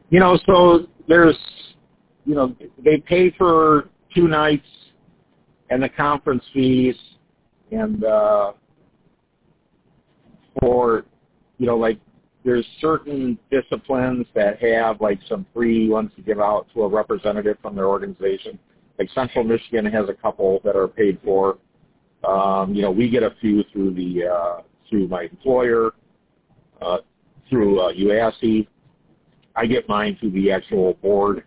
So there's, they pay for 2 nights and the conference fees, and for, like, there's certain disciplines that have, like, some free ones to give out to a representative from their organization. Like Central Michigan has a couple that are paid for. We get a few through through my employer, through UASI. I get mine through the actual board.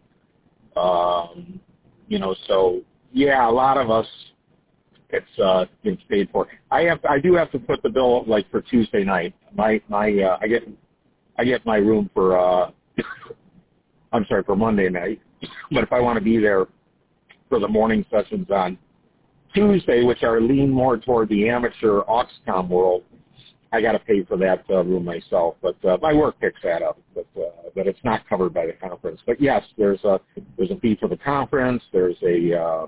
So yeah, a lot of us, it's paid for. I do have to put the bill like for Tuesday night. I get my room for for Monday night. But if I want to be there for the morning sessions on Tuesday, which are lean more toward the amateur Auxcom world, I got to pay for that room myself. But my work picks that up. But it's not covered by the conference. But yes, there's a fee for the conference. There's a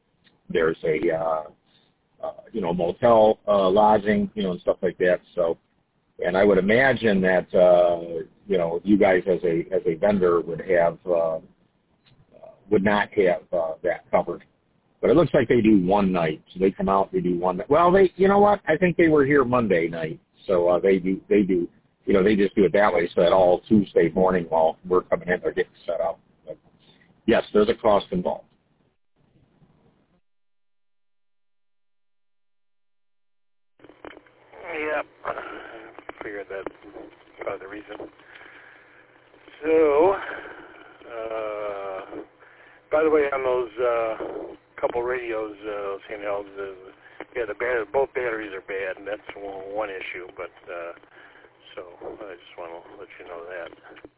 motel lodging, and stuff like that. So, and I would imagine that you guys as a vendor would not have that covered. But it looks like they do one night. So they come out, they do one night. Well, you know what? I think they were here Monday night. So they do, they just do it that way so that all Tuesday morning while we're coming in, they're getting set up. But yes, there's a cost involved. Yeah, I figured that's probably the reason. So, by the way, on those couple radios, handhelds, both batteries are bad, and that's one issue. But so I just want to let you know that.